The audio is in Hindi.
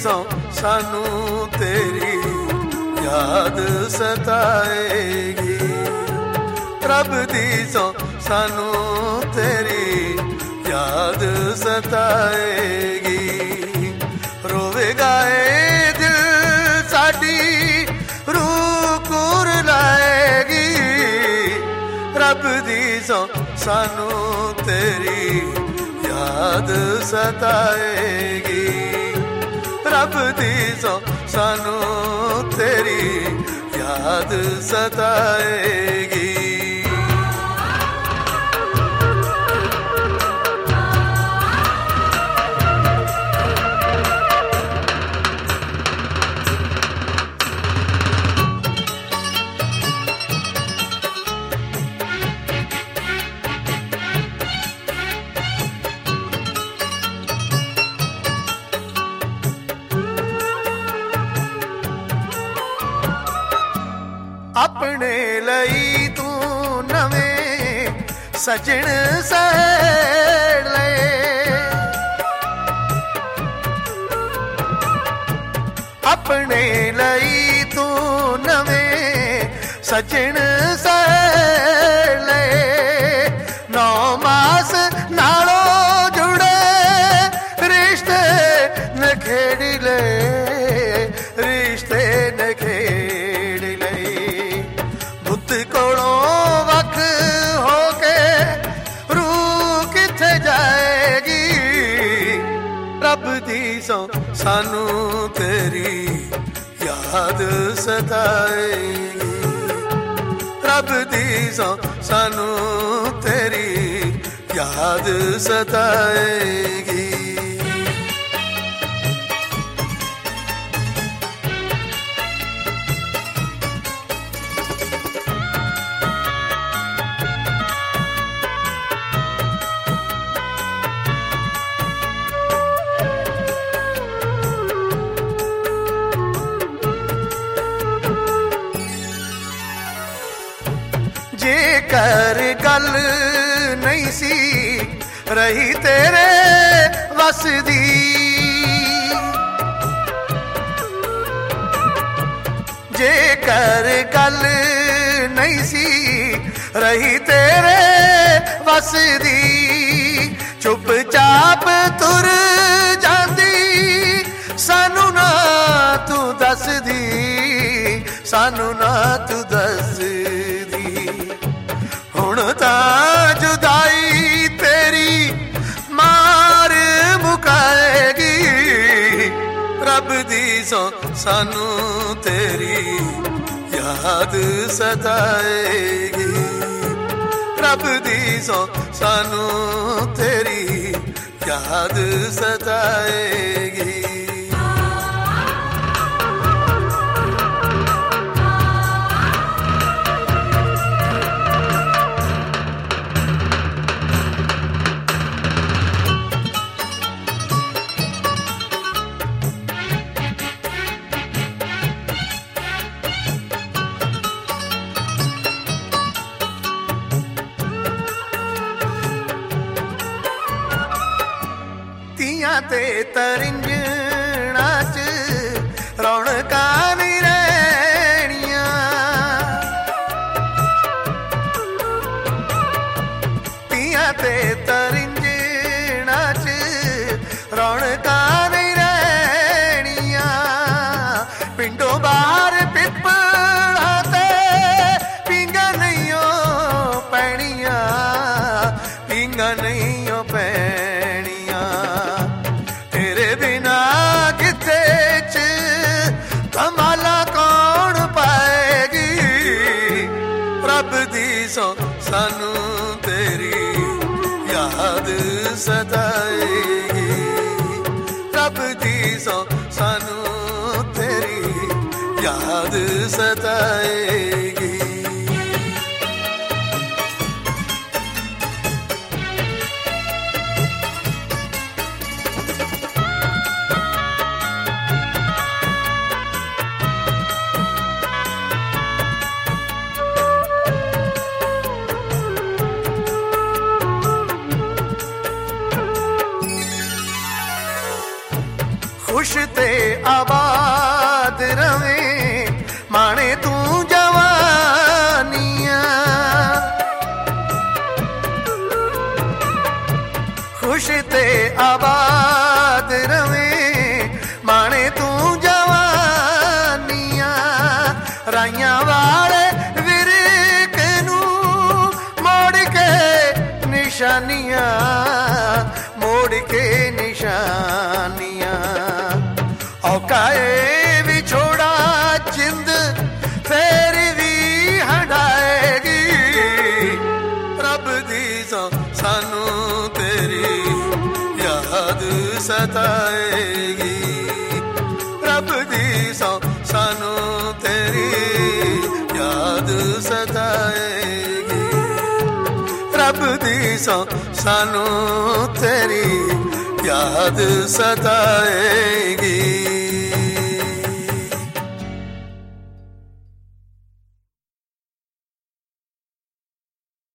सौ सानू तेरी याद सताएगी, रब दी सौ सानू तेरी याद सताएगी। रोवेगा ए दिल साडी रूह कुर लाएगी, रब दी सौ सानू तेरी याद सताएगी, रब दी सौ सानू तेरी याद सताएगी। अपने लई तू नवें सजन सहेड़ ले, अपने लई तू नवें सजन सहेड़ ले। 9 मास नालों जुड़े रिश्ते नखेड़ ले, रिश्ते नखेड़ ले। कोलों वख होके रूह किथे जाएगी, रब दी सौ सानू तेरी याद सताएगी, रब दी सौ सानू तेरी याद सताएगी। जेकर गल नहीं सी रही तेरे वस दी, जेकर गल नहीं सी रही तेरे वस दी, चुपचाप तुर जांदी सानू ना तू दस दी, सानू ना तू दस दी। हुण तां जुदाई तेरी मार मुकाएगी, रब दी सौ सानू तेरी याद सताएगी, रब दी सौ सानू तेरी याद सताएगी। ते तरिंजणा च रौनकां नहीं रहणियां, तियां ते तरिंजणा च रौनकां नहीं रहणियां। पिंडों बाहर पिपड़ा ते पींगा नहीं पैणियां, पींगा नहीं पैणियां। धमाला कौन पाएगी, रब दी सौ सानू तेरी याद सताएगी, रब दी सौ सानू तेरी याद सताएगी। आबाद रवें माणे तू जवानियां खुश ते आबाद रवें माणे तू जवानियां राइयां वाले विरक नू मोड़ के निशानियां मोड़ के निशानियां औकाए विछोड़ा जिंद फेर भी हटाएगी रब दी सानू तेरी याद सताएगी रब दी सानू तेरी याद सताएगी रब दी सानू तेरी याद सताएगी